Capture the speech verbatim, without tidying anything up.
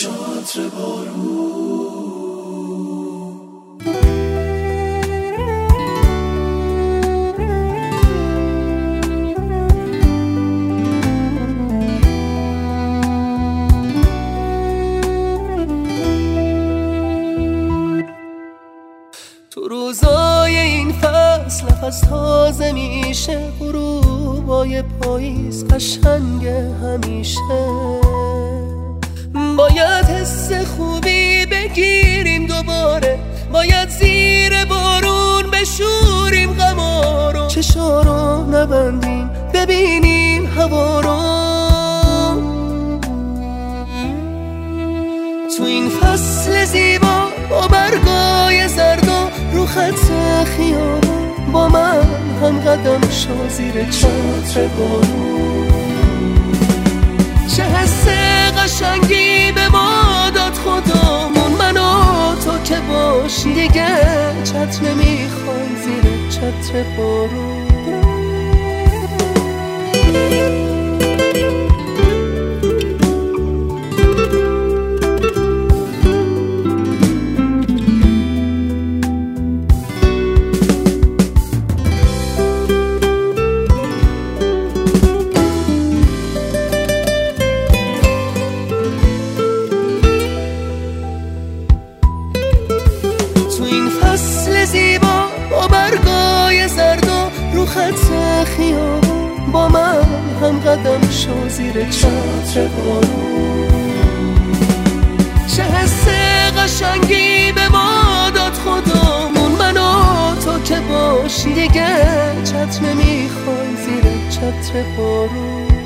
چتر بارون. تو روزای این فصل نفس تازه میشه، غروبای پاییز قشنگ همیشه. باید حس خوبی بگیریم دوباره، باید زیر بارون بشوریم غما رو. چشا رو نبندیم ببینیم هوا رو. تو این فصل زیبا با برگای زرد و رو خط خیابان، با من هم قدم شو زیر چتر بارون. چه حس قشنگی به ما داد خدامون، من و تو که باشی دیگه چتر نمیخوای زیر چتر بارون. فصل زیبا با برگای زرد و رو خط خیابان، با من هم قدم شو زیر چتر بارون. چه حس قشنگی به ما داد خدامون، من و تو که باشی دیگه چتر نمیخوای زیر چتر بارون.